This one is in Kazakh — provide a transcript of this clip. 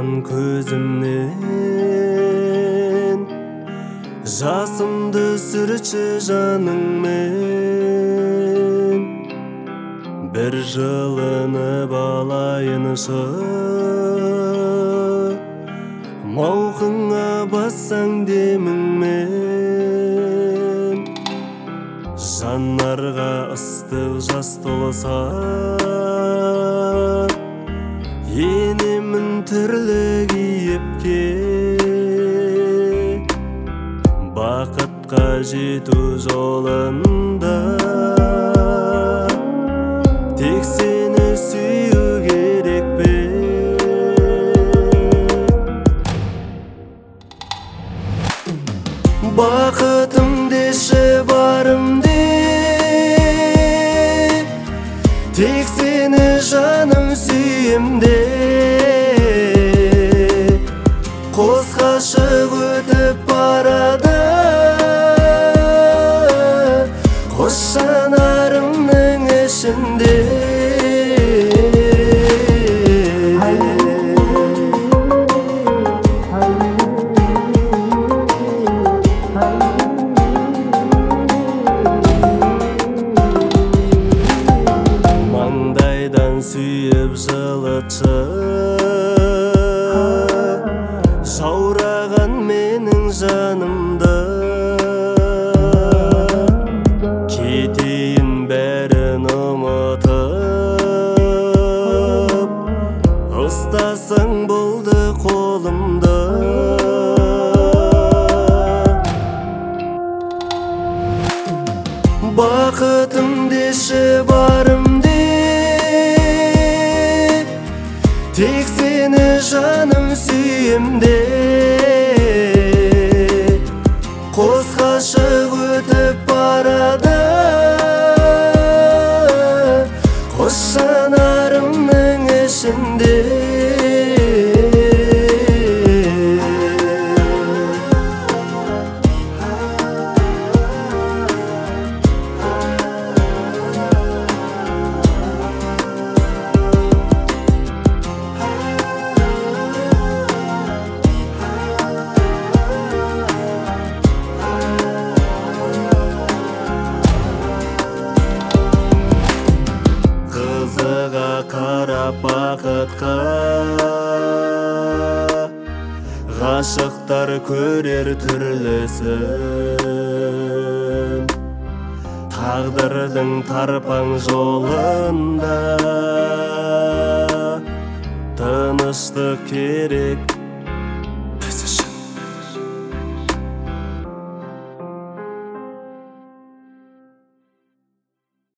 ағарған көзімнен, жасымды сүрші жаныңмен. Бір жылынып алайыншы, мауқыңа бассаң деміңмен. Жаннарға ыстық жас толса, енемін түрлі кейіпке. Бақытқа жету жолында тек сені сүю керек пе? Бақытым деші барым деп, тек сені жаным сүйемде. Қос ғашық өтіп барады, қос жанарымның ішінде. Маңдайдан сүйіп жылытшы, жаураған менің жанымды. Кетейін бәрін ұмытып, ұстасаң болды қолымды. Бақытым деші барым деп, тек сені жаным сүйемде. Қос ғашық өтіп барады, қос жанарымның ішінде. Қызыға қарап бақытқа, ғашықтар көрер түрлісін. Тағдырдың тарпаң жолында тыныштық керек